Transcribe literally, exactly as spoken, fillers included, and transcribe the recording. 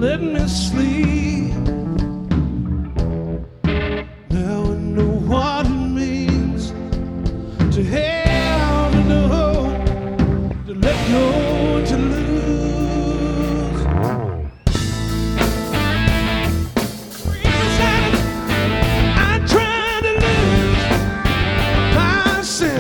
let me sleep. Now I know what it means to have no, to let go, to lose.